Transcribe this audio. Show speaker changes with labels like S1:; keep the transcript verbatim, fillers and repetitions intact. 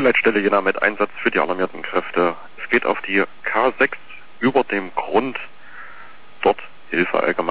S1: Hier Leitstelle Jena mit Einsatz für die alarmierten Kräfte. Es geht auf die K sechs über dem Grund. Dort Hilfe allgemein.